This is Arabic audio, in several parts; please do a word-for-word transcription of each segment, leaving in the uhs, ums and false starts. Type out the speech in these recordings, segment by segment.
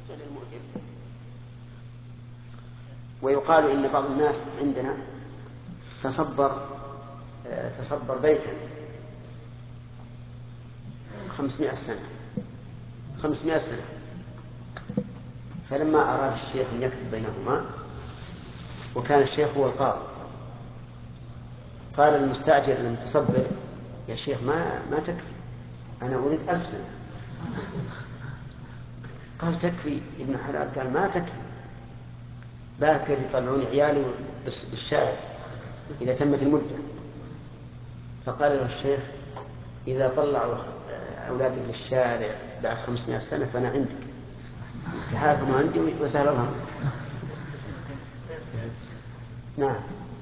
فعل المؤدب. ويقال إن بعض الناس عندنا تصبر تصبر بيتا خمسمائة سنة خمسمائة سنة، فلما أراد الشيخ أن يكتب بينهما وكان الشيخ هو القاضي قال المستأجر المتصبر يا شيخ ما ما تكفي، أنا أريد ألف سنة. قال تكفي ابن حلال، قال ما تكفي، باكر يطلعون عيالي بالشارع إذا تمت المدة. فقال له الشيخ إذا طلعوا أولادك للشارع بعد خمسمائة سنة فأنا عندك، تحاكموا عندي وسهل الله. نعم.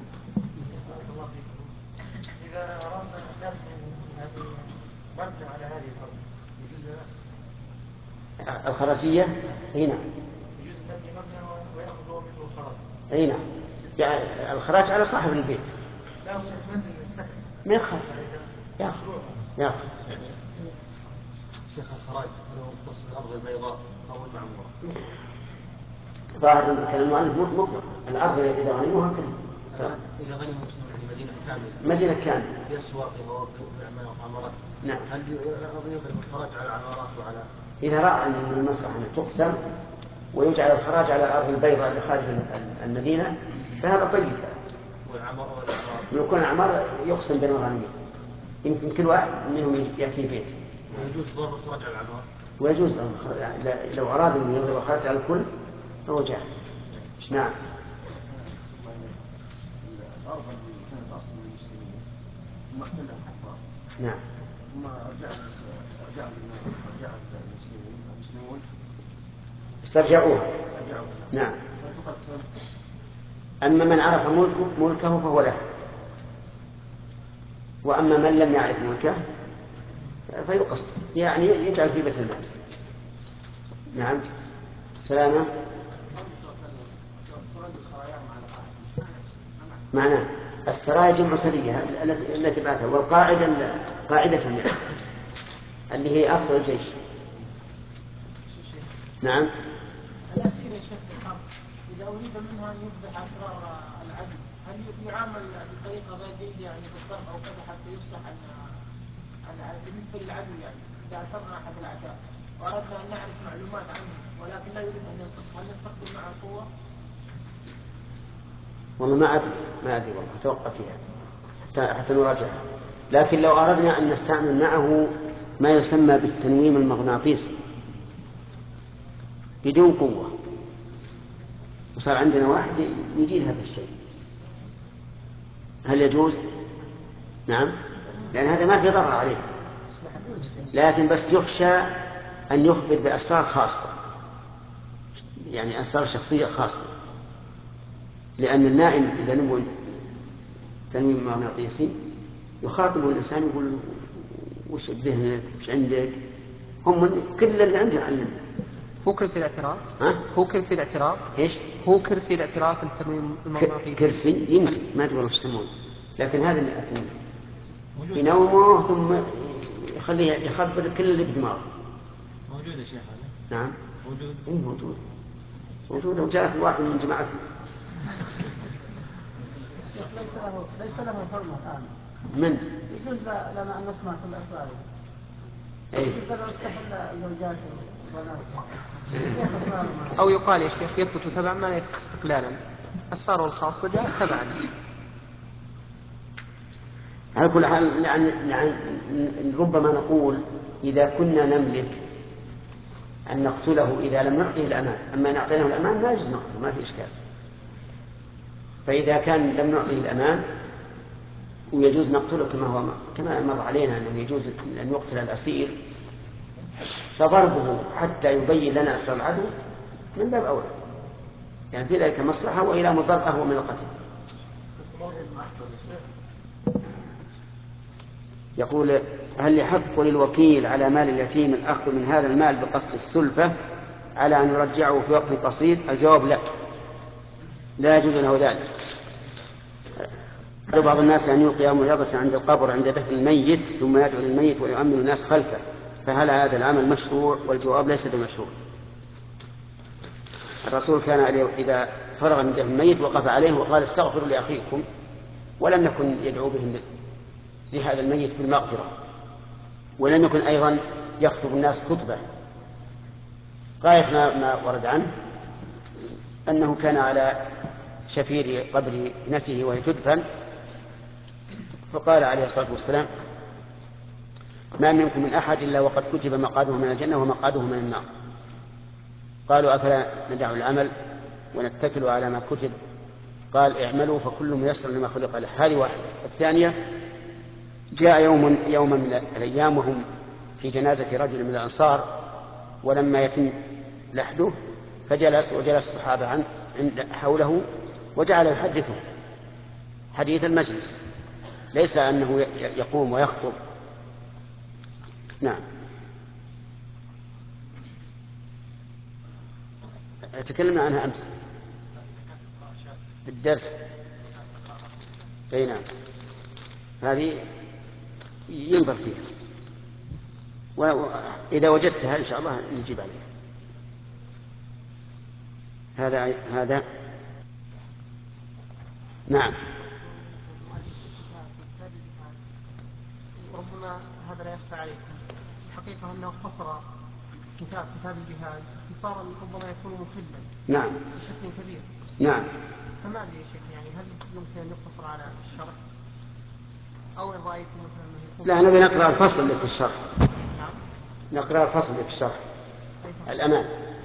إذا أردنا أن نبني على هذه الأرض الخراجية هنا ويأخذ منه الخراج. أي نعم، يعني الخراج على صاحب البيت. لا هو منزل للسكن. ما يخاف ياخذ ياخذ. شيخ الخراج هل هو مختص بالأرض البيضاء أو المعمورة؟ ظاهر كلام المؤلف مطلق، الأرض إذا غنموها كلها. إذا غنموا مدينة كاملة. مدينة كاملة. بأسواقها وعمارات. نعم. هل يضرب الخراج على العمارات وعلى؟ إذا رأى أن المصلحة أن تقسم ويجعل الخراج على الأرض البيضاء اللي خارج المدينة فهذا طيب. والعمارة والعمارة. يكون العمار يقسم بين الغنمين، يمكن كل واحد منهم يأتي بيت. ويجوز ضرب الخراج على العمار. ويجوز لو أراد أن يضرب الخراج على الكل فهو جاهز. نعم. الأرض اللي كانت أصل للمسلمين ثم احتلها الكفار. نعم. ثم رجع رجع رجع المسلمين المسلمون استرجعوها. استرجعوها. نعم. فتقسم. أما من عرف ملكه ملكه فهو له، وأما من لم يعرف ملكه فيقسم، يعني يجعل في بيت المال. نعم. سلامة. معناه السرايا جمع سرية التي بعثها، والقاعدة قاعدة يعني اللي هي أصل الجيش. نعم. الأسئلة يا شيخ الحرب إذا أريد منها أن يفضح أسرار العدل هل يعامل بطريقة غير جيدة يعني بالضرب أو كذا حتى يفصح عن بالنسبة للعدل؟ يعني إذا أسرنا أحد الأعداء وأردنا أن نعرف معلومات عنه ولكن لا يريد أن ينطق هل نستخدم معه القوة؟ والله ما أدري ما أدري والله أتوقع فيها حتى, حتى نراجعها. لكن لو أردنا أن نستعمل معه ما يسمى بالتنويم المغناطيسي بدون قوة وصار عندنا واحد يجيد هذا الشيء، هل يجوز؟ نعم، لأن هذا ما في ضرر عليه، لكن بس يخشى أن يخبر بأسرار خاصة، يعني أسرار شخصية خاصة، لأن النائم إذا نبغى تنويم مغناطيسي يخاطب الإنسان يقول وش بذهنك وش عندك، هم كل اللي عنده علم. هو كرسي الاعتراف؟ ها؟ هو كرسي الاعتراف؟ ايش؟ هو كرسي الاعتراف التنويم المغناطيسي. كرسي يمكن ما ادري وش يسمونه، لكن هذا اللي ينومه ثم يخليه يخبر كل اللي بدماغه. موجود يا شيخ هذا؟ نعم موجود. اي موجود موجود وجاءت الواحد من جماعة. ليس له ليس له حرمة الآن. من؟ يجوز لنا أن نسمع كل أسراره. أي. يجوز لنا نستحل زوجاته وبناته. أو يقال يا شيخ يثبت تبعا ما لا يثبت استقلالا، أسراره الخاصة جاء تبعا. على كل حال يعني ربما نقول إذا كنا نملك أن نقتله إذا لم نعطيه الأمان، أما إن أعطيناه الأمان ما يجوز نقتله، ما في إشكال. فإذا كان لم نعطيه الأمان ويجوز نقتله كما هو كما مر علينا أنه يجوز أن يقتل الأسير، فضربه حتى يبين لنا أسرار العدو من باب أولى، يعني في ذلك مصلحة، وإلى مضر أهون من القتل. يقول هل يحق للوكيل على مال اليتيم الأخذ من هذا المال بقصد السلفة على أن يرجعه في وقت قصير؟ الجواب لا، لا يجوز له ذلك. بعض الناس أن يلقي موعظة عند القبر عند دفن الميت ثم يدعو للميت ويؤمن الناس خلفه، فهل هذا العمل مشروع؟ والجواب ليس بمشروع. الرسول كان إذا فرغ من دفن الميت وقف عليه وقال استغفروا لأخيكم، ولم يكن يدعو بهم لهذا الميت بالمغفرة، ولم يكن أيضا يخطب الناس خطبة. غاية ما, ما ورد عنه أنه كان على شفير قبر ابنته وهي تدفن، فقال عليه الصلاة والسلام: ما منكم من أحد إلا وقد كتب مقعده من الجنة ومقعده من النار. قالوا: أفلا ندع العمل ونتكل على ما كتب؟ قال: اعملوا فكل ميسر لما خلق له. هذه واحدة. الثانية: جاء يوم يوم من الأيام وهم في جنازة رجل من الأنصار، ولما يتم لحده فجلس وجلس الصحابة عن حوله وجعل يحدثه حديث المجلس، ليس أنه يقوم ويخطب. نعم. تكلمنا عنها أمس بالدرس. أي نعم، هذه ينظر فيها، وإذا وجدتها إن شاء الله نجيب عليها. هذا هذا نعم. ربما هذا لا يخفى عليكم، الحقيقة أنه اختصر كتاب كتاب الجهاد اختصارا ربما يكون مخلا نعم بشكل كبير. نعم. فما أدري يا شيخ، يعني هل يمكن أن يقتصر على الشرح أو إن رأيتم مثلا أنه يكون؟ لا، نبي نقرأ الفصل اللي في الشرح. نعم. نقرأ الفصل اللي في الشرح. الأمان.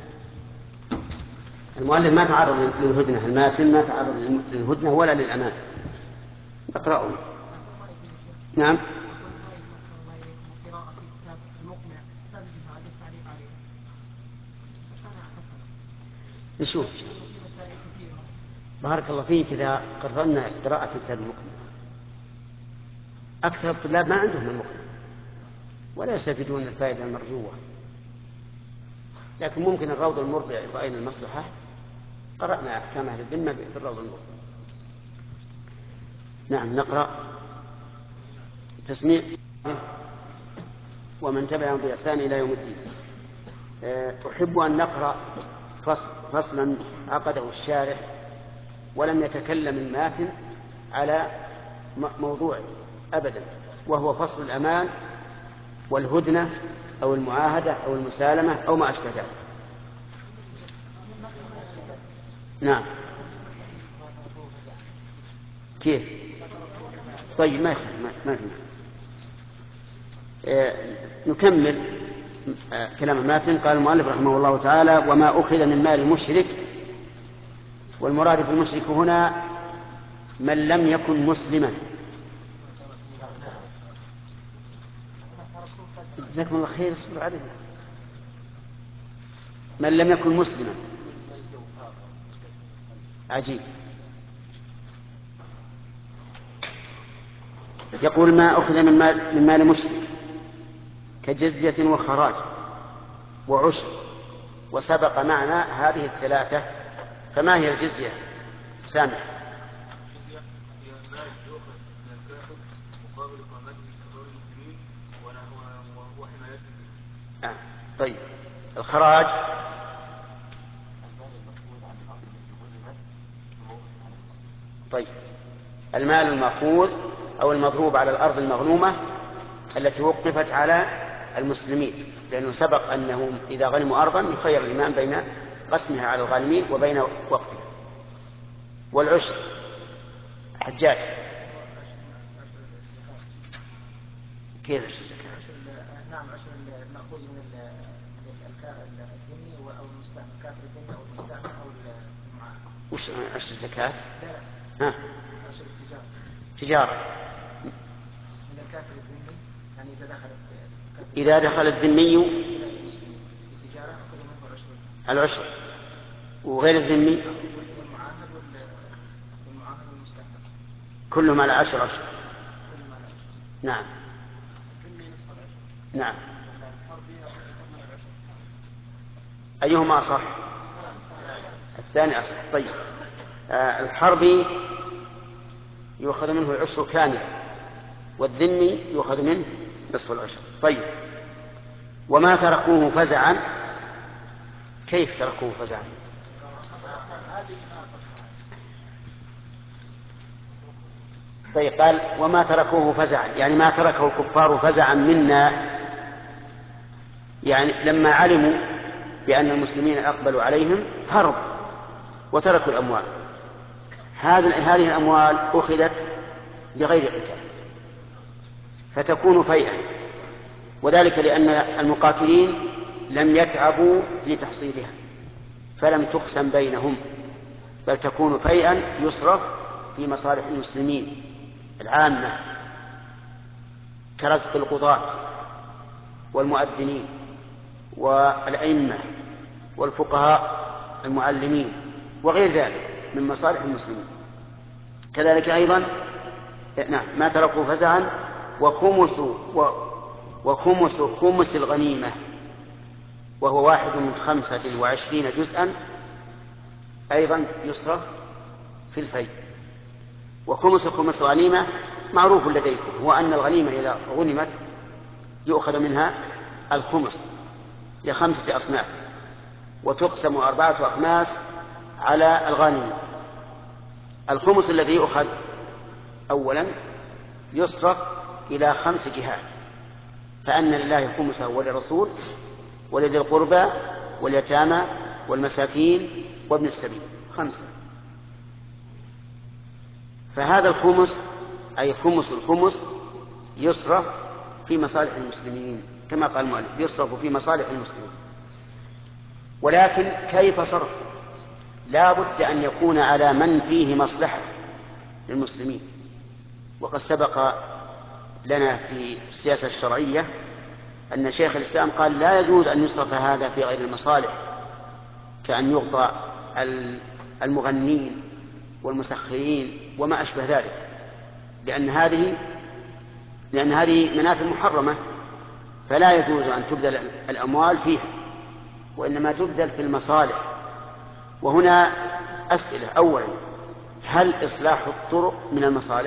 المؤلف ما تعرض للهدنة، الماتن ما تعرض للهدنة ولا للأمان. نقرأه. نعم. نشوف. بارك الله فيك. إذا قررنا قراءة كتاب المقنع، أكثر الطلاب ما عندهم المقنع ولا يستفيدون الفائدة المرجوة، لكن ممكن الروض المرضع رأينا المصلحة قرأنا أحكام أهل الذمة بالروض المرضع. نعم. نقرأ تسميع ومن تبعهم بإحسان إلى يوم الدين. أحب أن نقرأ فصلا عقده الشارح ولم يتكلم الماثل على موضوعه أبدا، وهو فصل الأمان والهدنة أو المعاهدة أو المسالمة أو ما أشبه ذلك. نعم. كيف؟ طيب ما في ما في آه نكمل آه كلام الماتن. قال المؤلف رحمه الله تعالى: وما أخذ من مال مشرك. والمراد بالمشرك هنا من لم يكن مسلما. جزاكم الله خير. اصبر عليه. من لم يكن مسلما. عجيب. يقول: ما أخذ من مال, من مال مشرك كجزية وخراج وعشر. وسبق معنا هذه الثلاثة، فما هي الجزية؟ سامح. آه. طيب الخراج طيب المال المأخوذ أو المضروب على الأرض المغنومة التي وقفت على المسلمين، لأنه سبق أنهم إذا غنموا أرضا يخير الإمام بين قسمها على الغانمين وبين وقفها. والعشر حجاج. كيف عشر الزكاة؟ نعم، عشر المأخوذ من الذمي أو المستعمل، كافر الذمي أو المستعمل أو المعاهد. وش عشر الزكاة؟ لا، ها؟ عشر التجارة. تجارة من الكافر الذمي، يعني إذا دخل إذا دخل الذمي التجارة أخذ منه العشر. العشر. وغير الذمي والمعاهد والمعاهد والمستعمل كلهم على عشر عشر. نعم نعم. أيهما أصح؟ الثاني أصح. طيب آه الحربي يؤخذ منه العشر كاملا، والذمي يؤخذ منه نصف العشر. طيب وما تركوه فزعا. كيف تركوه فزعا؟ هذه ناقص. طيب قال وما تركوه فزعا، يعني ما تركه الكفار فزعا منا، يعني لما علموا بأن المسلمين أقبلوا عليهم هربوا وتركوا الأموال. هذه الأموال أخذت بغير قتال فتكون فيئة، وذلك لأن المقاتلين لم يتعبوا في تحصيلها فلم تقسم بينهم، بل تكون فيئا يصرف في مصالح المسلمين العامة كرزق القضاة والمؤذنين والأئمة والفقهاء المعلمين وغير ذلك من مصالح المسلمين. كذلك أيضا نعم ما تركوا فزعا وخمس و وخمس خمس الغنيمة وهو واحد من خمسة وعشرين جزءا أيضا يصرف في الفيء. وخمس خمس غنيمة معروف لديكم، هو أن الغنيمة إذا غنمت يؤخذ منها الخمس لخمسة أصناف وتقسم أربعة أخماس على الغانم. الخمس الذي يؤخذ أولا يصرف إلى خمس جهات، فأن لله خمسه وللرسول ولذي القربى واليتامى والمساكين وابن السبيل، خمسة. فهذا الخمس أي خمس الخمس يصرف في مصالح المسلمين كما قال المؤلف يصرف في مصالح المسلمين. ولكن كيف صرف؟ لا بد أن يكون على من فيه مصلحة للمسلمين، وقد سبق لنا في السياسة الشرعية أن شيخ الإسلام قال لا يجوز أن يصرف هذا في غير المصالح، كأن يغطى المغنين والمسخرين وما أشبه ذلك، لأن هذه لأن هذه منافع محرمة فلا يجوز أن تبذل الأموال فيها، وإنما تبذل في المصالح. وهنا أسئلة: أولا، هل إصلاح الطرق من المصالح؟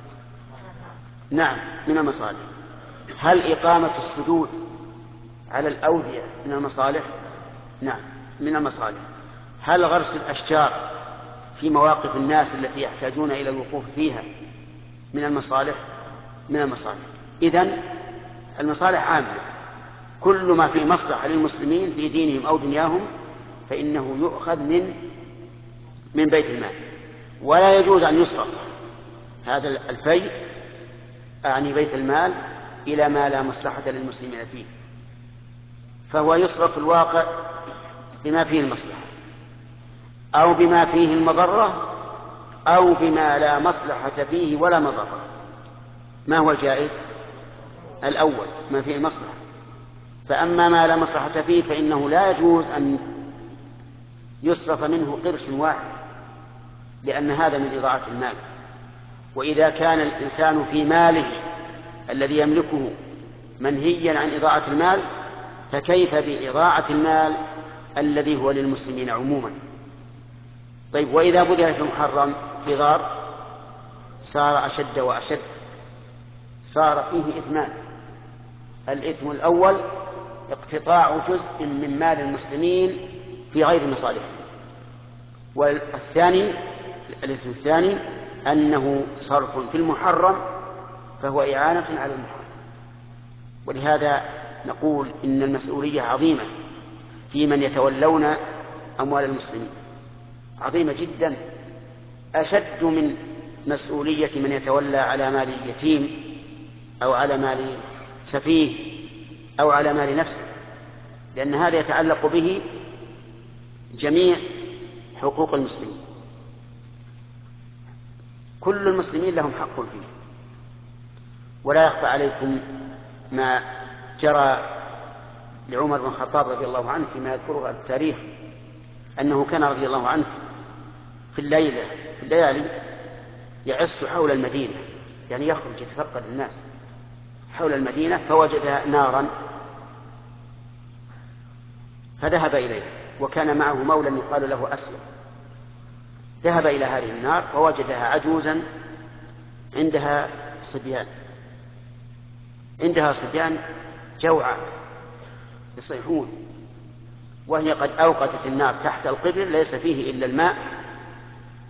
نعم من المصالح. هل إقامة السدود على الأودية من المصالح؟ نعم من المصالح. هل غرس الأشجار في مواقف الناس التي يحتاجون إلى الوقوف فيها من المصالح؟ من المصالح. إذن المصالح عامة، كل ما في مصلحة للمسلمين في دينهم أو دنياهم فإنه يؤخذ من من بيت المال، ولا يجوز أن يصرف هذا الفيء أعني بيت المال إلى ما لا مصلحة للمسلمين فيه، فهو يصرف في الواقع بما فيه المصلحة أو بما فيه المضرة أو بما لا مصلحة فيه ولا مضرة. ما هو الجائز؟ الأول ما فيه المصلحة. فأما ما لا مصلحة فيه فإنه لا يجوز أن يصرف منه قرش واحد، لأن هذا من إضاعة المال. وإذا كان الإنسان في ماله الذي يملكه منهيا عن إضاعة المال فكيف بإضاعة المال الذي هو للمسلمين عموما؟ طيب، وإذا بذل في محرم في ضار صار أشد وأشد، صار فيه إثمان: الإثم الأول اقتطاع جزء من مال المسلمين في غير مصالحهم، والثاني الإثم الثاني أنه صرف في المحرم فهو إعانة على المحرم. ولهذا نقول إن المسؤولية عظيمة في من يتولون أموال المسلمين، عظيمة جدا، أشد من مسؤولية من يتولى على مال اليتيم أو على مال سفيه أو على مال نفسه، لأن هذا يتعلق به جميع حقوق المسلمين، كل المسلمين لهم حق فيه. ولا يخفى عليكم ما جرى لعمر بن الخطاب رضي الله عنه فيما يذكره التاريخ، أنه كان رضي الله عنه في الليلة في الليالي يعص حول المدينة، يعني يخرج يتفقد الناس حول المدينة، فوجد نارا فذهب إليها، وكان معه مولى يقال له أسلم. ذهب إلى هذه النار ووجدها عجوزا عندها صبيان عندها صبيان جوعى يصيحون، وهي قد أوقدت النار تحت القدر ليس فيه إلا الماء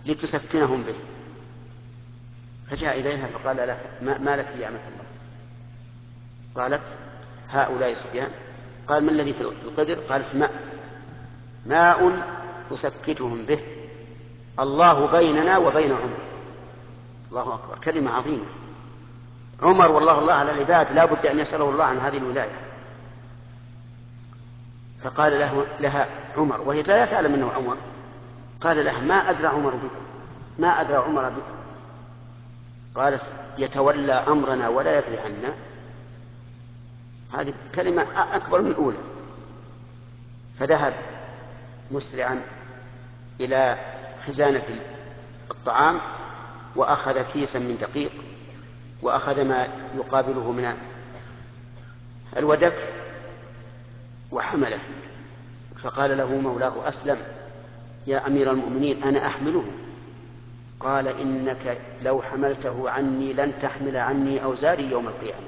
لتسكنهم به. فجاء إليها فقال لها ما, ما لك يا أمة الله؟ قالت هؤلاء الصبيان. قال ما الذي في القدر؟ قالت ماء ماء أسكتهم به، الله بيننا وبين عمر. الله أكبر، كلمة عظيمة. عمر والله الله على العباد لا بد أن يسأله الله عن هذه الولاية. فقال له لها عمر وهي لا تعلم أنه عمر، قال لها ما أدرى عمر بكم، ما أدرى عمر بكم. قالت يتولى أمرنا ولا يدري عنا. هذه كلمة أكبر من الأولى. فذهب مسرعا إلى خزانة الطعام وأخذ كيسا من دقيق وأخذ ما يقابله من الودك وحمله. فقال له مولاه أسلم يا أمير المؤمنين أنا أحمله. قال إنك لو حملته عني لن تحمل عني أوزاري يوم القيامة.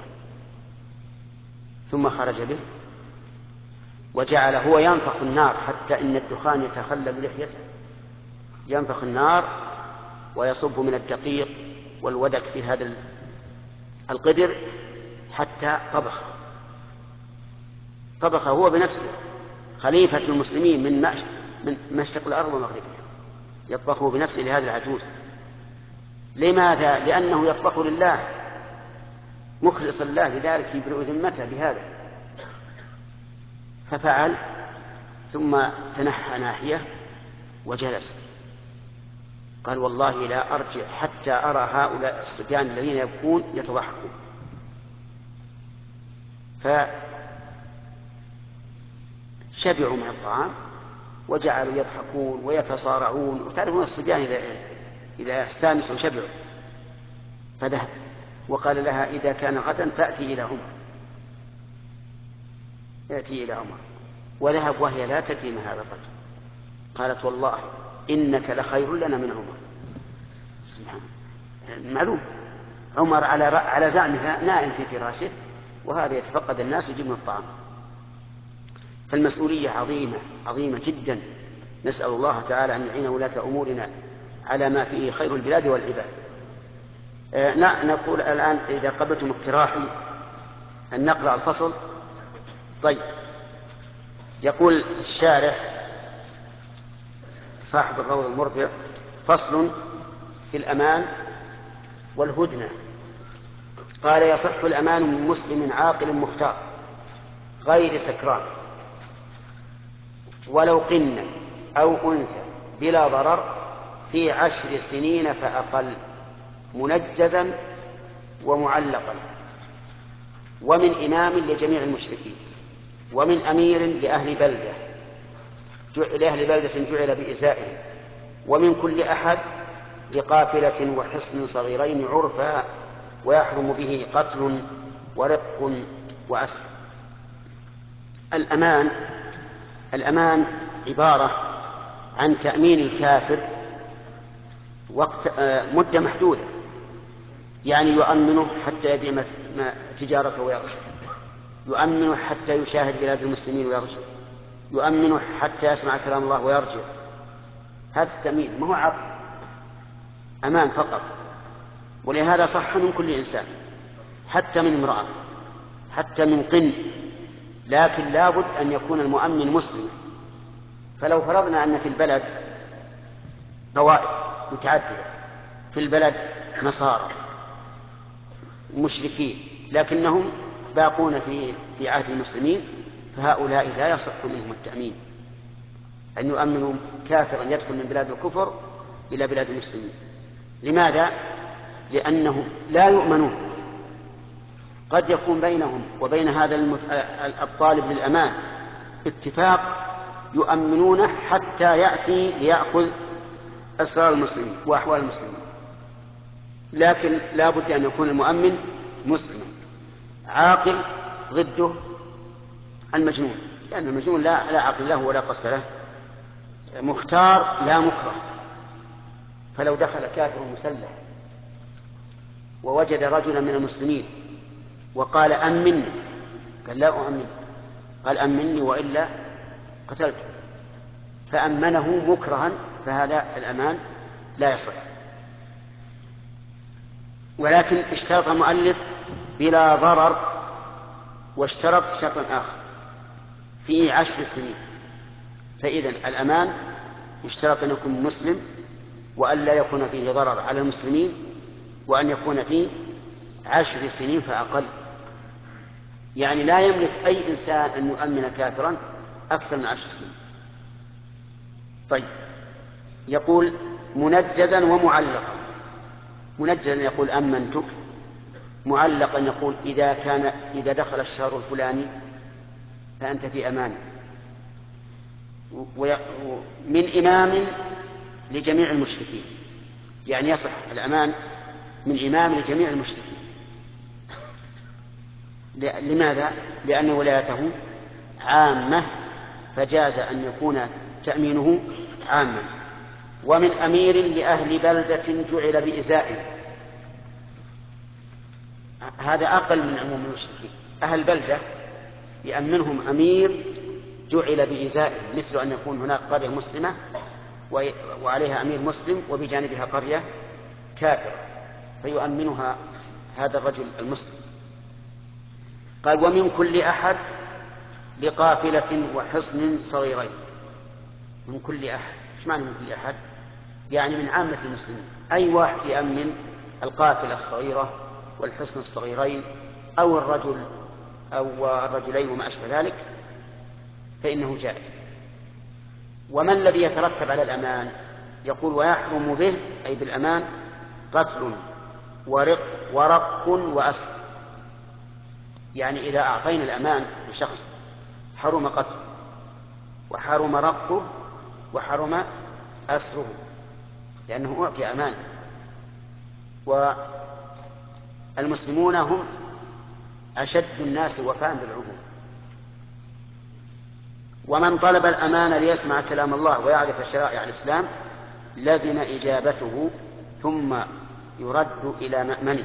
ثم خرج به وجعل هو ينفخ النار حتى إن الدخان يتخلل لحيته، ينفخ النار ويصب من الدقيق والودك في هذا القدر حتى طبخ طبخ هو بنفسه، خليفة المسلمين من من مشرق الأرض ومغربها، يطبخه بنفسه لهذا العجوز. لماذا؟ لأنه يطبخ لله مخلص الله بذلك، يبرئ ذمته بهذا. ففعل ثم تنحى ناحية وجلس. قال والله لا أرجع حتى أرى هؤلاء الصبيان الذين يبكون يتضحكون. فشبعوا من الطعام وجعلوا يضحكون ويتصارعون، وتعرفون الصبيان إذا إذا استانسوا شبعوا. فذهب وقال لها إذا كان غدا فأتي إلى عمر، يأتي إلى عمر. وذهب وهي لا تدري ما هذا الرجل. قالت والله إنك لخير لنا من عمر. سبحان الله، معلوم عمر على على زعمها نائم في فراشه، وهذا يتفقد الناس ويجيب من الطعام. فالمسؤولية عظيمة عظيمة جدا. نسأل الله تعالى أن يعين ولاة أمورنا على ما فيه خير البلاد والعباد. آه نقول الآن إذا قبلتم اقتراحي أن نقرأ الفصل. طيب، يقول الشارح صاحب الروض المربع: فصل في الأمان والهدنة. قال: يصح الأمان من مسلم عاقل مختار غير سكران ولو قن أو أنثى بلا ضرر في عشر سنين فأقل، منجزا ومعلقا، ومن إمام لجميع المشركين، ومن أمير لأهل بلدة لأهل بلدة جعل بإزائهم، ومن كل أحد لقافلة وحصن صغيرين عرفا، ويحرم به قتل ورق وأسر. الأمان الأمان عبارة عن تأمين الكافر وقت مدة محدودة، يعني يؤمنه حتى يبيع تجارته ويرجع، يؤمنه حتى يشاهد بلاد المسلمين ويرجع، يؤمنه حتى يسمع كلام الله ويرجع. هذا التأمين ما هو عقد، أمان فقط. ولهذا صح من كل إنسان، حتى من امرأة، حتى من قن، لكن لابد أن يكون المؤمن مسلما. فلو فرضنا أن في البلد طوائف متعددة، في البلد نصارى مشركين لكنهم باقون في في عهد المسلمين، فهؤلاء لا يصح منهم التأمين أن يؤمنوا كافرا يدخل من بلاد الكفر إلى بلاد المسلمين. لماذا؟ لأنهم لا يؤمنون. قد يكون بينهم وبين هذا الطالب للأمان اتفاق يؤمنونه حتى يأتي ليأخذ أسرار المسلمين وأحوال المسلمين، لكن لا بد أن يكون المؤمن مسلما عاقل ضده المجنون، لأن المجنون لا, لا عقل له ولا قصد له، مختار لا مكره. فلو دخل كافر مسلح ووجد رجلا من المسلمين وقال أمني، قال لا أؤمن، قال أمني وإلا قتلته، فأمنه مكرها، فهذا الأمان لا يصح. ولكن اشترط المؤلف بلا ضرر، واشترط شرطا آخر في عشر سنين. فإذن الأمان يشترط أن يكون مسلم، وأن لا يكون فيه ضرر على المسلمين، وأن يكون فيه عشر سنين فأقل. يعني لا يملك أي إنسان أن يؤمن كافرا أكثر من عشر سنين. طيب، يقول منجزا ومعلقا. منجزا يقول أمنتك، معلقا يقول إذا كان إذا دخل الشهر الفلاني فأنت في أمان. من إمام لجميع المشركين، يعني يصح الأمان من إمام لجميع المشركين. لماذا؟ لأن ولايته عامة، فجاز أن يكون تأمينه عاما. ومن أمير لأهل بلدة جعل بإزائه، هذا أقل من عموم المشركين. أهل بلدة يأمنهم أمير جعل بإزائه، مثل أن يكون هناك قرية مسلمة وعليها أمير مسلم وبجانبها قرية كافرة، فيؤمنها هذا الرجل المسلم. قال ومن كل أحد لقافلة وحصن صغيرين. من كل أحد، ايش معنى من كل أحد؟ يعني من عامة المسلمين، أي واحد يأمن القافلة الصغيرة والحصن الصغيرين أو الرجل أو الرجلين وما أشبه ذلك فإنه جائز. وما الذي يترتب على الأمان؟ يقول ويحرم به أي بالأمان قتل ورق ورق وأسر. يعني إذا أعطينا الأمان لشخص حرم قتله وحرم رقه وحرم أسره، لأنه أعطي أمان. والمسلمون هم أشد الناس وفاء بالعهود. ومن طلب الأمان ليسمع كلام الله ويعرف شرائع الإسلام لزم إجابته ثم يرد إلى مأمنه.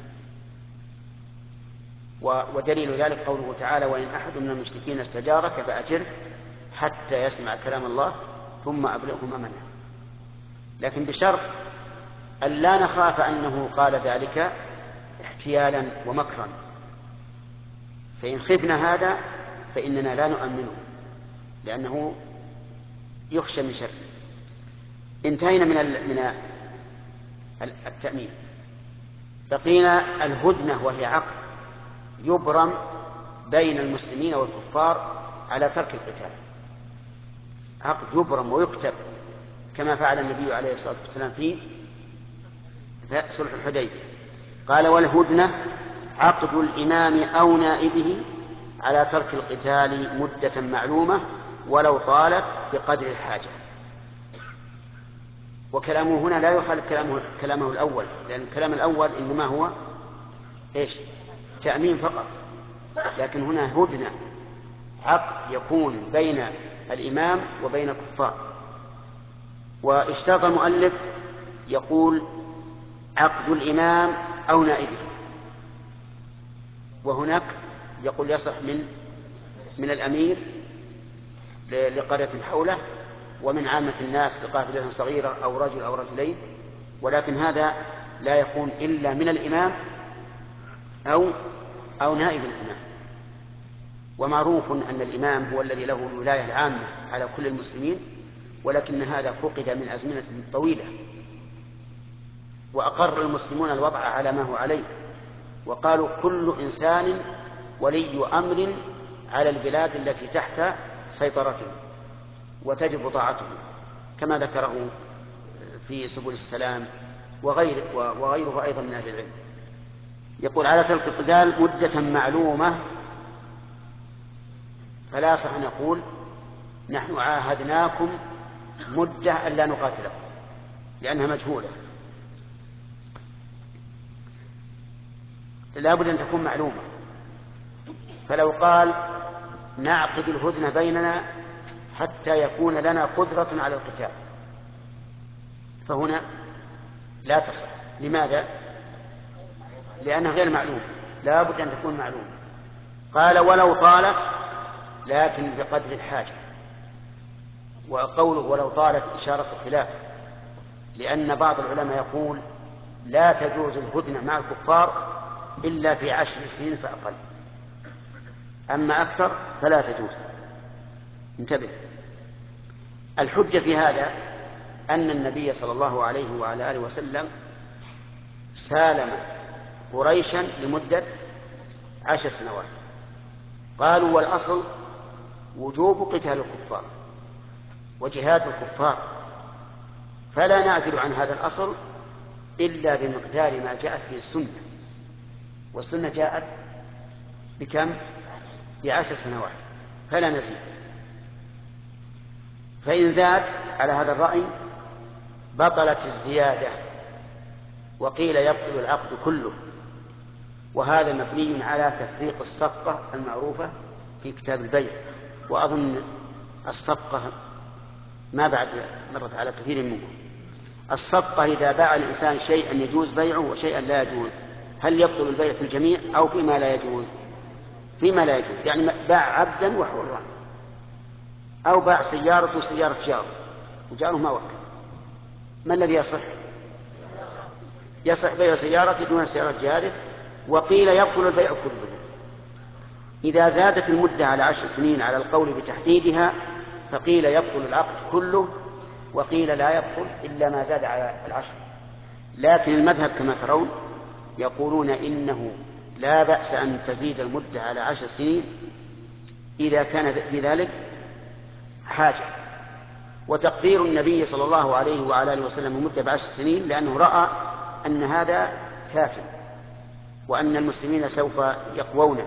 ودليل ذلك قوله تعالى وإن أحد من المشركين استجارك فأجره حتى يسمع كلام الله ثم أبلغه مأمنه، لكن بشرط أن لا نخاف أنه قال ذلك احتيالا ومكرا، فإن خفنا هذا فإننا لا نؤمنه لأنه يخشى من شر. انتهينا من من التأمين. بقينا الهدنة، وهي عقد يبرم بين المسلمين والكفار على ترك القتال. عقد يبرم ويكتب كما فعل النبي عليه الصلاة والسلام في صلح الحديبية. قال والهدنة عقد الإمام أو نائبه على ترك القتال مدة معلومة ولو طالت بقدر الحاجة. وكلامه هنا لا يخالف كلامه, كلامه الأول، لأن الكلام الأول إنما هو إيش؟ تأمين فقط، لكن هنا هدنة عقد يكون بين الإمام وبين الكفار. واشترط المؤلف يقول عقد الإمام أو نائبه، وهناك يقول يصح من من الأمير لقرية حوله ومن عامة الناس لقافلة صغيرة أو رجل أو رجلين، ولكن هذا لا يكون إلا من الإمام أو أو نائب الإمام. ومعروف أن الإمام هو الذي له الولاية العامة على كل المسلمين، ولكن هذا فقد من أزمنة طويلة، وأقر المسلمون الوضع على ما هو عليه، وقالوا كل إنسان ولي أمر على البلاد التي تحت سيطرته وتجب طاعته، كما ذكره في سبل السلام وغيره, وغيره أيضا من أهل العلم. يقول على ترك القتال مدة معلومة، فلا صح أن نقول نحن عاهدناكم مدة أن لا نقاتلكم، لأنها مجهولة. لا بد أن تكون معلومة. فلو قال نعقد الهدنة بيننا حتى يكون لنا قدرة على القتال فهنا لا تصح. لماذا؟ لأنها غير معلومة، لا بد أن تكون معلومة. قال ولو طالت لكن بقدر الحاجة. وقوله ولو طالت إشارة الخلاف، لأن بعض العلماء يقول لا تجوز الهدنة مع الكفار إلا في عشر سنين فأقل، أما أكثر فلا تجوز. انتبه. الحجة في هذا أن النبي صلى الله عليه وعلى آله وسلم سالم قريشا لمدة عشر سنوات. قالوا والأصل وجوب قتال الكفار وجهاد الكفار، فلا نعزل عن هذا الأصل إلا بمقدار ما جاءت فيه السنة، والسنة جاءت بكم؟ بعشر سنوات، فلا نزيد. فإن زاد على هذا الرأي بطلت الزيادة وقيل يبطل العقد كله، وهذا مبني على تفريق الصفقة المعروفة في كتاب البيع، وأظن الصفقة ما بعد مرت على كثير منكم. الصفقة إذا باع الإنسان شيئا يجوز بيعه وشيئا لا يجوز، هل يبطل البيع في الجميع أو فيما لا يجوز؟ فيما لا يجوز، يعني باع عبدا وحرا، أو باع سيارة وسيارة جاره وجاره ما وكل، ما الذي يصح؟ يصح بيع سيارة دون سيارة جاره. وقيل يبطل البيع كله. إذا زادت المدة على عشر سنين على القول بتحديدها فقيل يبطل العقد كله، وقيل لا يبطل إلا ما زاد على العشر. لكن المذهب كما ترون يقولون إنه لا بأس أن تزيد المدة على عشر سنين إذا كان في ذلك حاجة. وتقدير النبي صلى الله عليه وعلى آله وسلم المدة بعشر سنين لأنه رأى أن هذا كافٍ، وأن المسلمين سوف يقوون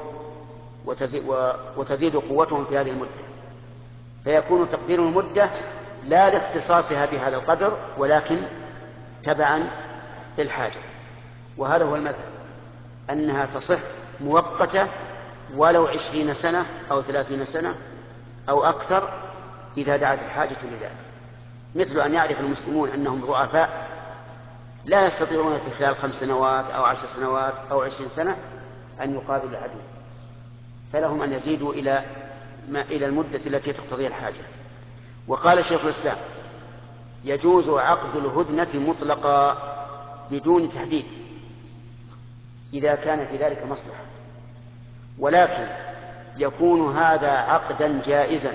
وتزيد قوتهم في هذه المدة، فيكون تقدير المدة لا لاختصاصها بهذا القدر ولكن تبعا للحاجة. وهذا هو المذهب، أنها تصح مؤقتة ولو عشرين سنة أو ثلاثين سنة أو أكثر إذا دعت الحاجة لذلك. مثل أن يعرف المسلمون أنهم ضعفاء لا يستطيعون في خلال خمس سنوات أو عشر سنوات أو عشرين سنة أن يقابلوا العدو، فلهم أن يزيدوا إلى ما إلى المدة التي تقتضيها الحاجة. وقال شيخ الإسلام يجوز عقد الهدنة مطلقا بدون تحديد إذا كان في ذلك مصلحة، ولكن يكون هذا عقدا جائزا،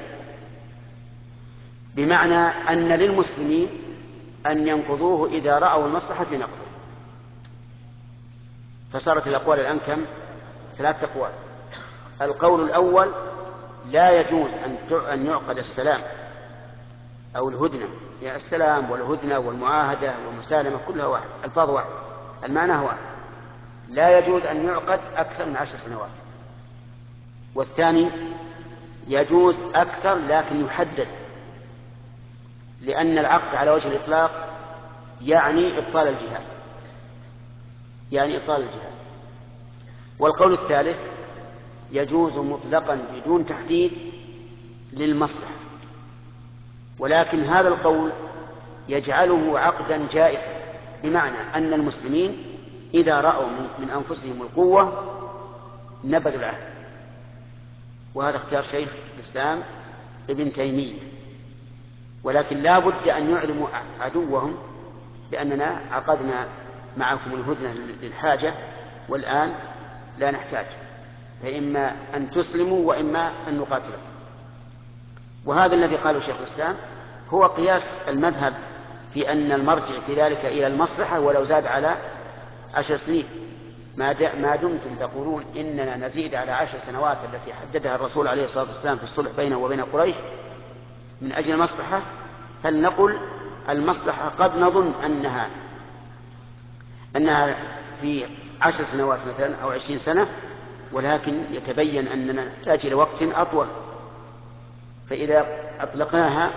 بمعنى أن للمسلمين أن ينقضوه إذا رأوا المصلحة في نقضه. فصارت الأقوال الآن كم؟ ثلاثة أقوال. القول الأول لا يجوز أن يعقد السلام أو الهدنة، يعني السلام والهدنة والمعاهدة والمسالمة كلها واحد، الفاظ واحد، المعنى هو واحد، لا يجوز أن يعقد أكثر من عشر سنوات. والثاني يجوز أكثر لكن يحدد، لأن العقد على وجه الإطلاق يعني إبطال الجهاد، يعني إبطال الجهاد. والقول الثالث يجوز مطلقا بدون تحديد للمصلحة، ولكن هذا القول يجعله عقدا جائزا، بمعنى أن المسلمين إذا رأوا من أنفسهم القوة نبذوا العهد. وهذا اختيار شيخ الإسلام ابن تيمية. ولكن لا بد أن يعلموا عدوهم بأننا عقدنا معكم الهدنة للحاجة والآن لا نحتاج، فإما أن تسلموا وإما أن نقاتلكم. وهذا الذي قاله شيخ الإسلام هو قياس المذهب في أن المرجع في ذلك إلى المصلحة ولو زاد على عشر سنين، ما دمتم تقولون إننا نزيد على عشر سنوات التي حددها الرسول عليه الصلاة والسلام في الصلح بينه وبين قريش من أجل المصلحة، فلنقل المصلحة قد نظن أنها أنها في عشر سنوات مثلا أو عشرين سنة، ولكن يتبين أننا نحتاج إلى وقت أطول، فإذا أطلقناها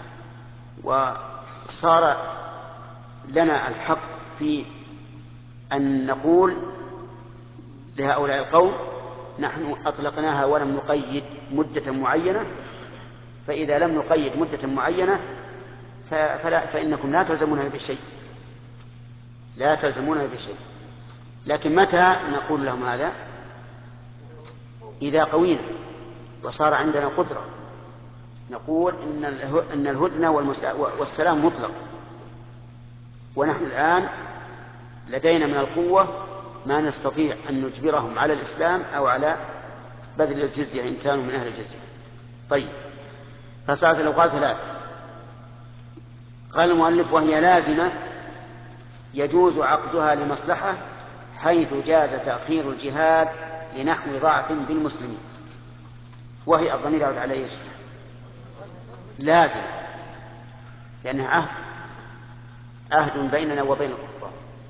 وصار لنا الحق في أن نقول لهؤلاء القوم نحن أطلقناها ولم نقيد مدة معينة، فإذا لم نقيد مدة معينة فلا فإنكم لا تلزمونها بشيء، لا تلزمونها بشيء. لكن متى نقول لهم هذا؟ إذا قوينا وصار عندنا قدرة نقول إن الهدنة والسلام مطلق، ونحن الآن لدينا من القوة ما نستطيع أن نجبرهم على الإسلام أو على بذل الجزية إن كانوا من أهل الجزية. طيب، فصلاة الأوقات ثلاثة. قال المؤلف: وهي لازمة يجوز عقدها لمصلحة، حيث جاز تأخير الجهاد لنحو ضعف بالمسلمين. وهي الضمير يعود على ايش؟ لازم، لأنها عهد عهد بيننا وبين الكفار.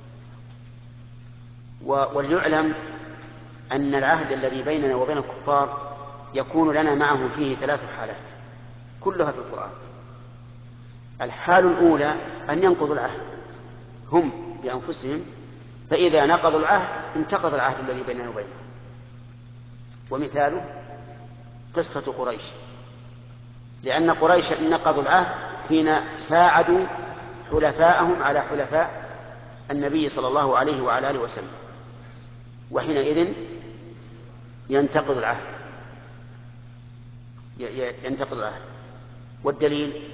وليعلم أن العهد الذي بيننا وبين الكفار يكون لنا معه فيه ثلاث حالات كلها في القرآن. الحال الأولى أن ينقضوا العهد هم بأنفسهم، فإذا نقضوا العهد انتقض العهد الذي بيننا وبينهم. ومثاله قصة قريش، لأن قريش نقضوا العهد حين ساعدوا حلفاءهم على حلفاء النبي صلى الله عليه وعلى آله وسلم، وحينئذ ينتقض العهد ينتقض العهد. والدليل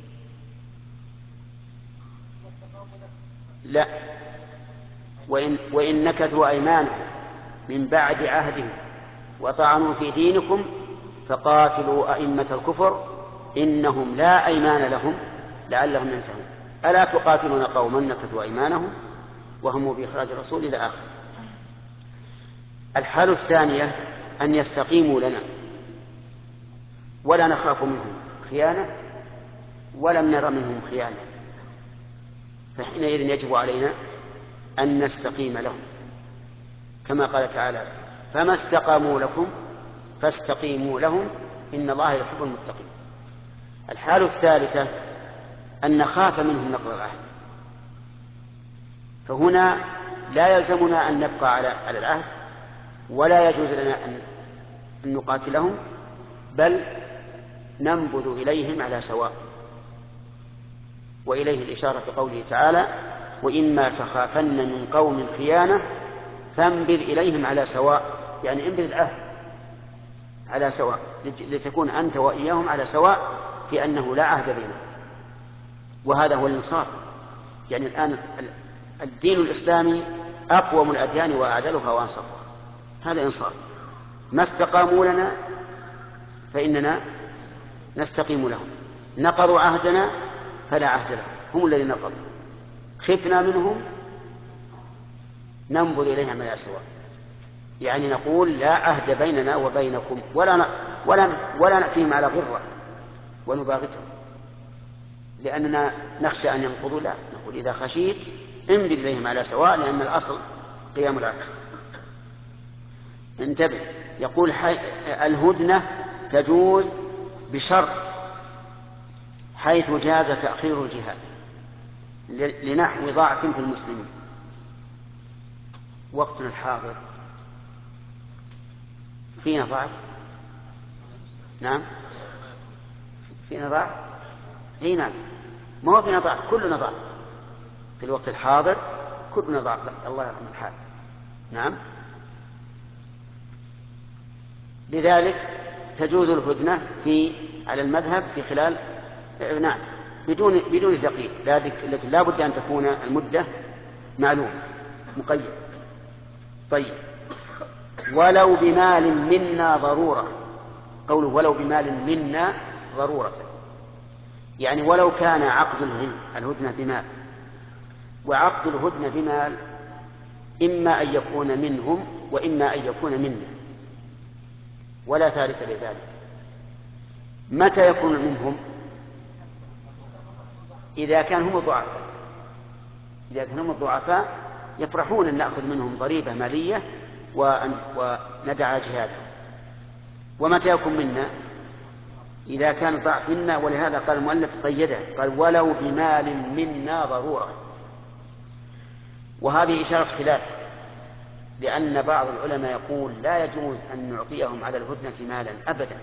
لا، وإن, وإن نكثوا أيمانهم من بعد عهدهم وطعنوا في دينكم فقاتلوا أئمة الكفر إنهم لا أيمان لهم لعلهم ينتهون. ألا تقاتلون قوما نكثوا أيمانهم وهم بإخراج الرسول إلى آخر. الحالة الثانية أن يستقيموا لنا ولا نخاف منهم خيانة ولم نرى منهم خيانة، فحينئذ يجب علينا أن نستقيم لهم، كما قال تعالى: فما استقاموا لكم فاستقيموا لهم إن الله يحب المتقين. الحالة الثالثة أن نخاف منهم نقض العهد، فهنا لا يلزمنا أن نبقى على العهد ولا يجوز لنا أن نقاتلهم، بل ننبذ إليهم على سواء. وإليه الإشارة بقوله تعالى: وإما تخافن من قوم خيانة فانبذ إليهم على سواء، يعني انبذ العهد على سواء لتكون أنت وإياهم على سواء في أنه لا عهد بينهم. وهذا هو الإنصاف. يعني الآن الدين الإسلامي أقوم الأديان وأعدلها وأنصفها، هذا إنصاف. ما استقاموا لنا فإننا نستقيم لهم، نقضوا عهدنا فلا عهد لهم، هم الذين نقضوا، خفنا منهم ننبذ إليهم على سواء، يعني نقول لا عهد بيننا وبينكم ولا ولا ولا نأتيهم على غرة ونباغتهم لأننا نخشى أن ينقضوا، لا، نقول إذا خشيت انبذ إليهم على سواء، لأن الأصل قيام العهد. انتبه، يقول الهدنة تجوز بشرط حيث جاز تأخير الجهاد لنحو ضعف في المسلمين. وقتنا الحاضر فينا ضعف، نعم فينا ضعف، اي نعم، ما هو فينا ضعف، كلنا ضعف في الوقت الحاضر، كلنا ضعف، الله يرحم الحال. نعم، لذلك تجوز الهدنة في على المذهب في خلال نعم بدون بدون تقييد، لكن لا بد أن تكون المدة معلومة مقيد. طيب، ولو بمال منا ضرورة، قوله ولو بمال منا ضرورة، يعني ولو كان عقد الهدنة بمال، وعقد الهدنة بمال إما أن يكون منهم وإما أن يكون منا، ولا ثالث لذلك. متى يكون منهم؟ إذا كان هم الضعفاء، إذا كان هم الضعفاء يفرحون أن نأخذ منهم ضريبة مالية وندع جهادهم. ومتى يكون منا؟ إذا كان ضعف منا، ولهذا قال المؤلف قيده، قال ولو بمال منا ضرورة. وهذه إشارة خلاف، لأن بعض العلماء يقول لا يجوز أن نعطيهم على الهدنة مالا أبدا.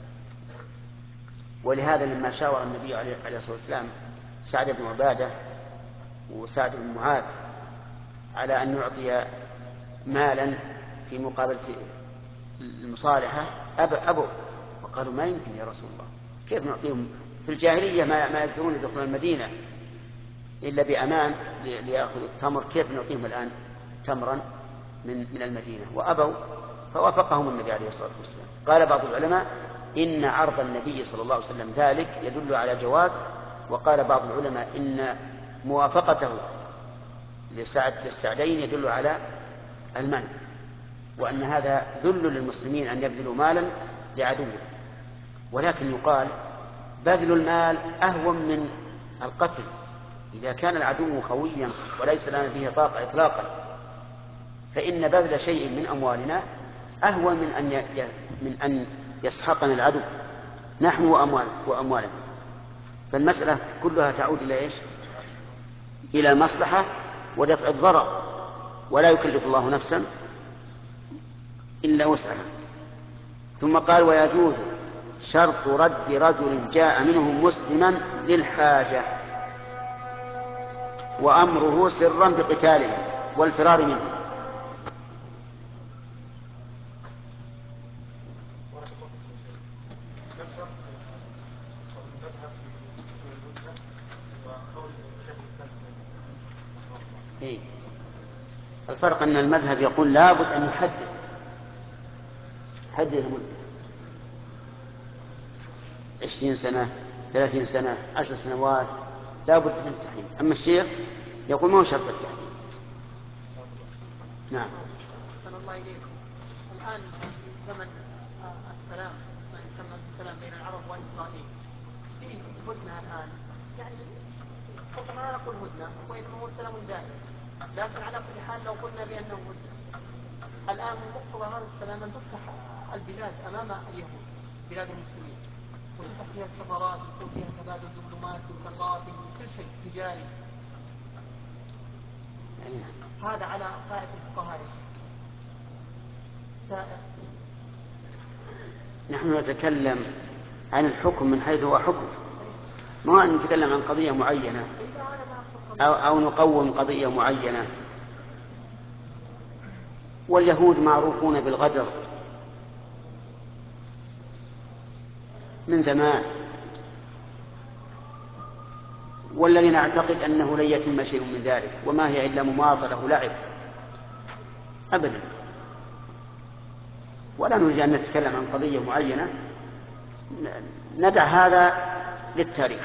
ولهذا لما شاور النبي عليه الصلاة والسلام سعد بن عبادة وسعد بن معاذ على أن نعطي مالا في مقابل المصالحة أبوا، وقالوا ما يمكن يا رسول الله، كيف نعطيهم في الجاهلية ما ما يقدرون يدخلون المدينة إلا بأمان ليأخذوا التمر، كيف نعطيهم الآن تمرا من من المدينة؟ وأبوا، فوافقهم النبي عليه الصلاة والسلام. قال بعض العلماء إن عرض النبي صلى الله عليه وسلم ذلك يدل على جواز، وقال بعض العلماء إن موافقته للسعدين يدل على المنع، وأن هذا ذل للمسلمين أن يبذلوا مالا لعدوه. ولكن يقال بذل المال أهون من القتل إذا كان العدو قويا وليس لنا به طاقة إطلاقا، فإن بذل شيء من أموالنا أهون من أن من أن يسحقنا العدو نحن وأموال وأموالنا. فالمسألة كلها تعود إلى إيش؟ إلى المصلحة ودفع الضرر، ولا يكلف الله نفسا إلا وسعها. ثم قال ويجوز شرط رد رجل جاء منهم مسلما للحاجة وأمره سرا بقتاله والفرار منه. إيه؟ الفرق أن المذهب يقول لابد أن يحدد حدد المدة، عشرين سنة، ثلاثين سنة، عشر سنوات، لابد من التحديد. أما الشيخ يقول ما هو شرط التحديد. نعم. أحسن الله إليكم. الآن في زمن السلام، ما يسمى السلام بين العرب وإسرائيل، فيه هدنة الآن، يعني طبعا لا نقول هدنة وإنما هو السلام دائم، لكن على كل حال لو قلنا بأنه هدنة الآن مقتضى هذا السلام أن تفتح البلاد أمام اليهود، بلاد المسلمين، وتفتح فيها السفارات ويكون فيها تبادل دبلوماسي وثقافي وكل شيء تجاري. هذا على قاعدة الفقهاء سائر. نحن نتكلم عن الحكم من حيث هو حكم، ما نتكلم عن قضية معينة أو, أو نقوم قضية معينة. واليهود معروفون بالغدر من زمان، والذي نعتقد أنه لن يتم شيء من ذلك، وما هي إلا مماطلة ولعب أبدا. ولا نريد أن نتكلم عن قضية معينة، ندع هذا للتاريخ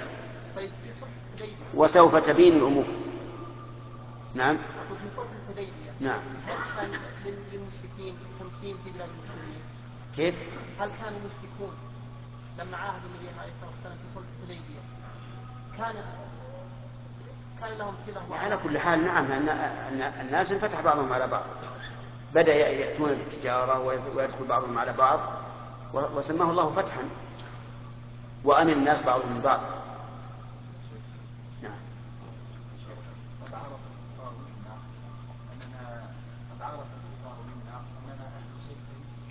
وسوف تبين الأمور. نعم. نعم. هل كان للمشركين تمكين في بلاد المسلمين؟ كيف؟ هل كانوا مشركون لما عاهدوا النبي عليه الصلاة والسلام في صلح الحديبية كان كان لهم صلة؟ على كل حال نعم، أن الناس انفتح بعضهم على بعض، بدأ يأتون بالتجارة ويدخل بعضهم على بعض، وسماه الله فتحا، وأمن الناس بعضهم من بعض. نعم. قد عرف الكفار منا أننا قد عرف الكفار منا أننا أهل صدق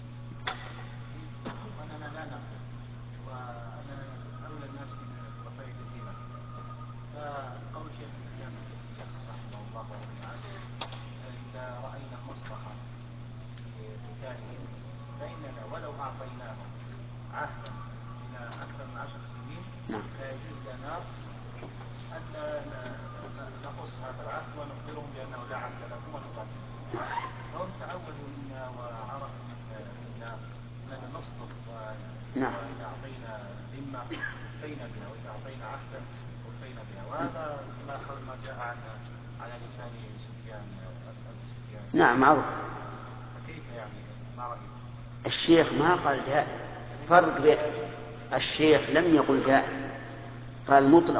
وأننا لا نقتل وأننا أولى الناس بفائدتنا. فقول شيخ الإسلام رحمه الله ورضي عنه إذا رأينا المصلحة في قتالهم فإننا ولو أعطيناهم عهدا إلى أكثر من عشر سنين لا يجوز لنا أن نقص هذا العهد ونخبرهم بأنه لا عهد لكم ونقاتلهم. فهم تعودوا منا وعرفوا منا أننا نصدق، وإذا أعطينا ذمة وفينا بها، وإذا أعطينا عهدا وفينا بها. وهذا ما جاء عن على لسان سفيان أبي سفيان. نعم معروف. فكيف يعني ما رأيك؟ الشيخ ما قال دائم، فرق بين الشيخ لم يقل دائم، قال مطلق،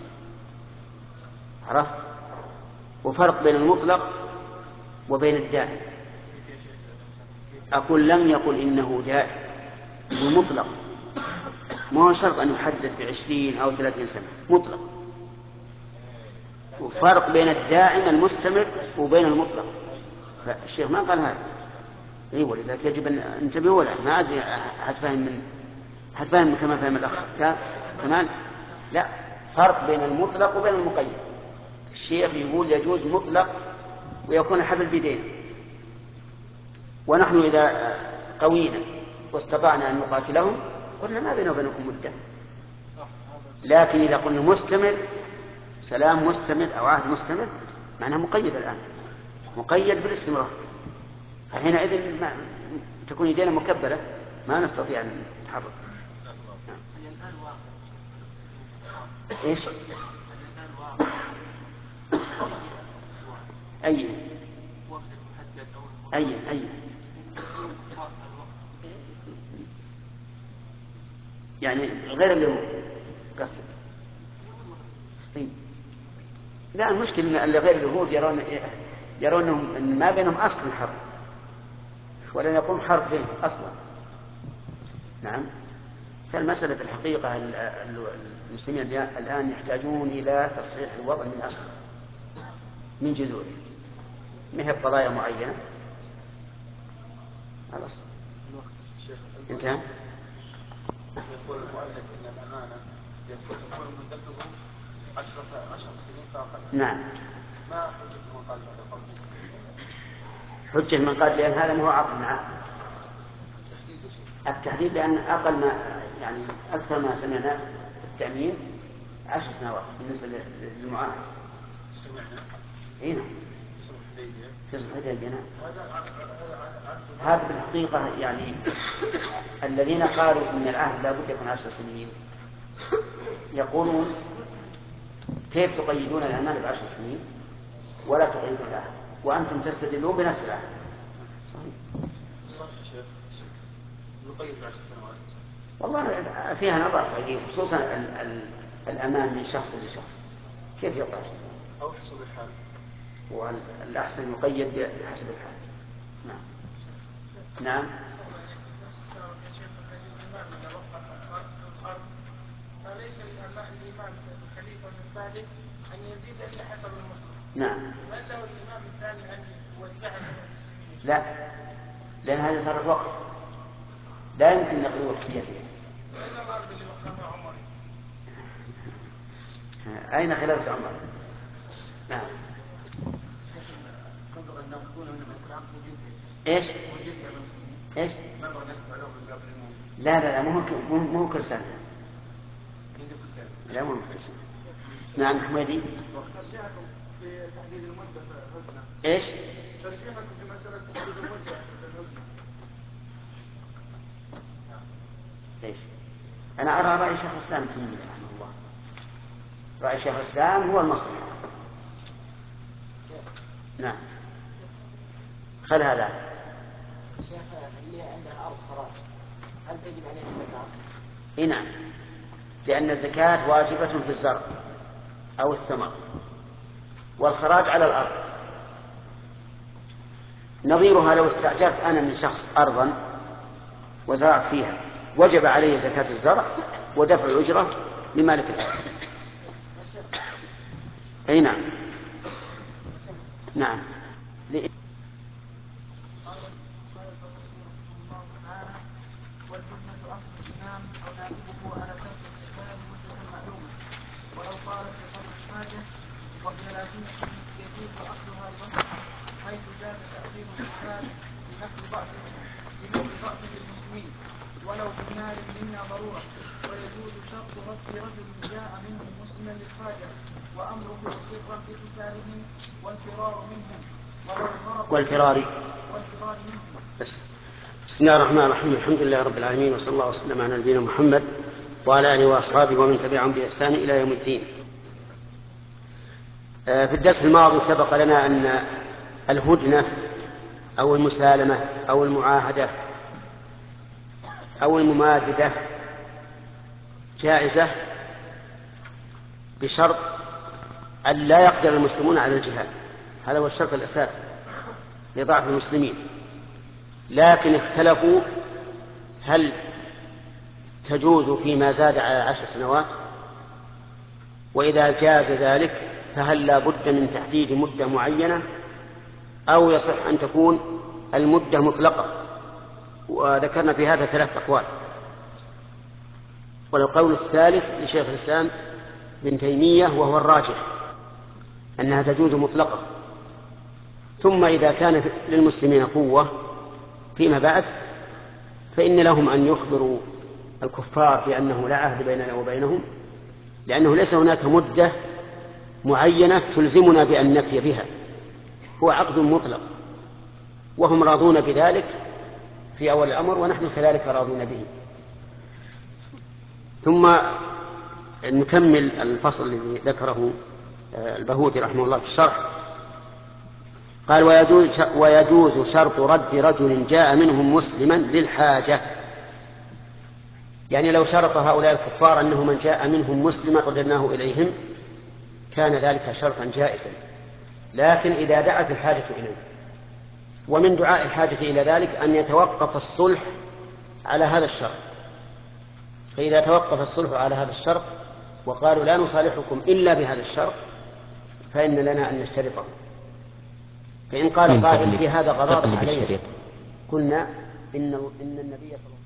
عرفت؟ وفرق بين المطلق وبين الدائم. أقول لم يقل إنه دائم، المطلق ما هو شرط أن يحدد بعشرين أو ثلاثين سنة، مطلق. وفرق بين الدائم المستمر وبين المطلق، فالشيخ ما قال هذا. إيه، ولذلك يجب أن انتبهوا له. ما أدري حتفهم من حتفهم كما فهم الأخ كمان. لا، فرق بين المطلق وبين المقيد. الشيخ يقول يجوز مطلق ويكون حبل بيدين، ونحن إذا قوينا واستطعنا أن نقاتلهم قلنا ما بينه وبينكم مدة. لكن إذا قلنا مستمر سلام مستمر أو عهد مستمر معناه مقيد الآن، مقيد بالاستمرار، فحينئذ ما تكون يدينا مكبلة ما نستطيع أن نتحرك. إيش؟ أي أي أي يعني غير اليهود قصد. لا المشكلة أن غير اليهود يرون يرون أن ما بينهم أصل حرب ولن يقوم حرب بينهم أصلا. نعم. فالمسألة في الحقيقة المسلمين الآن يحتاجون إلى تصحيح الوضع من أصله من جذوره، ما هي بقضايا معينة. خلاص انتهى. يقول المؤلف ان الامانه يكون مدته عشرة عشر سنين فاقل. نعم. ما حجة من قال هذا القول؟ حجة من قال لأن هذا ما هو عقد معه. التحديد لأن أقل ما يعني أكثر ما سمعنا التأمين عشر سنوات بالنسبة للمعاهد. سمعنا. إيه نعم. في صلح الحديبية. هذا بالحقيقة يعني الذين قالوا إن العهد لا بد يكون عشر سنين يقولون كيف تقيدون الأمانة بعشر سنين ولا تقيدون العهد وأنتم تستدلون بنفس العهد. صحيح. صحيح. نقيد بعشر سنوات. والله فيها نظر خصوصا ال ال الأمان من شخص لشخص كيف يقع أو حسب الحال، والأحسن يقيد بحسب الحال. نعم. نعم. فليس الإمام الخليفة من بعده أن يزيد إلا حسب المصلحة. نعم. هل له الإمام الثاني أن يوزعها بين المسلمين؟ لا، لأن هذا صار الوقت لا يمكن نقل وقتيته. أين الأرض اللي وقفها عمر؟ أين خلافة عمر؟ نعم. إيش؟ إيش؟ لا لا لا مو مو كل سنة. لا مو كل سنة. نعم حميدي. ترجيحكم في تحديد المدة في الهدنة. إيش؟ ترجيحكم في مسألة تحديد المدة في الهدنة. إيش؟ أنا أرى رأي شيخ الإسلام في رحمه الله. رأي شيخ الإسلام هو المصلحة. نعم. خل هذا. شيخ اللي عنده أرض خراج هل تجب عليه الزكاة؟ إيه نعم. لأن الزكاة واجبة في الزرع أو الثمر والخراج على الأرض. نظيرها لو استأجرت أنا من شخص أرضا وزرعت فيها وجب علي زكاة الزرع ودفع الأجرة لمالك الأرض. أي نعم. نعم. والفتنة أصل الإمام أو نائبه على ترك الزكاة مدة معلومة ولو قال في قدر الحاجة وهي لازمة يجوز أخذها لمصلحة حيث جاز تأخير الزكاة لنقل ضعف لنقل ضعف المسلمين ولو بمال منا ضرورة ويجوز شرط رد رجل جاء منهم مسلما للحاجة وأمره سرا بقتالهم والفرار منهم والفرار والفرار منهم. بس. بسم الله الرحمن الرحيم الحمد لله رب العالمين وصلى الله وسلم على نبينا محمد وعلى آله وأصحابه ومن تبعهم بإحسان إلى يوم الدين. في الدرس الماضي سبق لنا أن الهدنة أو المسالمة أو المعاهدة أو المماددة جائزة بشرط أن لا يقدر المسلمون على الجهاد. هذا هو الشرط الأساسي لضعف المسلمين. لكن اختلفوا هل تجوز فيما زاد على عشر سنوات، وإذا جاز ذلك فهل لا بد من تحديد مدة معينة أو يصح أن تكون المدة مطلقة. وذكرنا في هذا ثلاث أقوال. والقول الثالث لشيخ الإسلام ابن تيمية وهو الراجح أنها تجوز مطلقة. ثم إذا كان للمسلمين قوة فيما بعد فإن لهم أن يخبروا الكفار بأنه لا عهد بيننا وبينهم، لأنه ليس هناك مدة معينة تلزمنا بأن نفي بها، هو عقد مطلق وهم راضون بذلك في أول الأمر ونحن كذلك راضون به. ثم نكمل الفصل الذي ذكره البهوتي رحمه الله في الشرح. قال ويجوز, ويجوز شرط رد رجل جاء منهم مسلما للحاجة، يعني لو شرط هؤلاء الكفار أنه من جاء منهم مسلما رددناه إليهم كان ذلك شرطا جائزا، لكن إذا دعت الحاجة إليه، ومن دعاء الحاجة إلى ذلك أن يتوقف الصلح على هذا الشرط، فإذا توقف الصلح على هذا الشرط وقالوا لا نصالحكم إلا بهذا الشرط فإن لنا أن نشترطه. فإن قال قائل في هذا غضاضة علينا قلنا إن, إن النبي صلى الله عليه وسلم